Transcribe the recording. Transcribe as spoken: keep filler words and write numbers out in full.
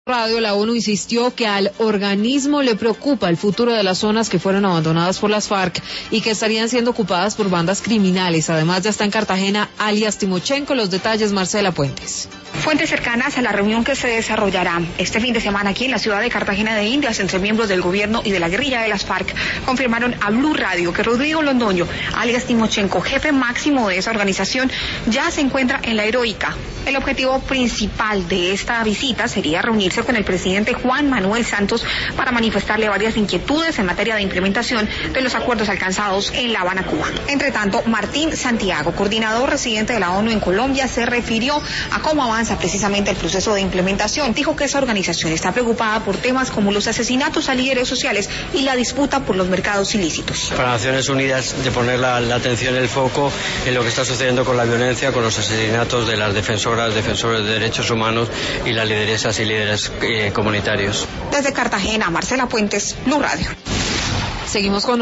Radio, la ONU insistió que al organismo le preocupa el futuro de las zonas que fueron abandonadas por las FARC y que estarían siendo ocupadas por bandas criminales. Además, ya está en Cartagena alias Timochenko. Los detalles, Marcela Puentes. Fuentes cercanas a la reunión que se desarrollará este fin de semana aquí en la ciudad de Cartagena de Indias entre miembros del gobierno y de la guerrilla de las FARC confirmaron a Blue Radio que Rodrigo Londoño, alias Timochenko, jefe máximo de esa organización, ya se encuentra en la Heroica. El objetivo principal de esta visita sería reunirse con el presidente Juan Manuel Santos para manifestarle varias inquietudes en materia de implementación de los acuerdos alcanzados en La Habana, Cuba. Entre tanto, Martín Santiago, coordinador residente de la ONU en Colombia, se refirió a cómo avanza precisamente el proceso de implementación. Dijo que esa organización está preocupada por temas como los asesinatos a líderes sociales y la disputa por los mercados ilícitos. Para Naciones Unidas, de poner la, la atención, el foco en lo que está sucediendo con la violencia, con los asesinatos de las defensoras, defensores de derechos humanos y las lideresas y líderes eh, comunitarios. Desde Cartagena, Marcela Puentes, Blue Radio. Seguimos con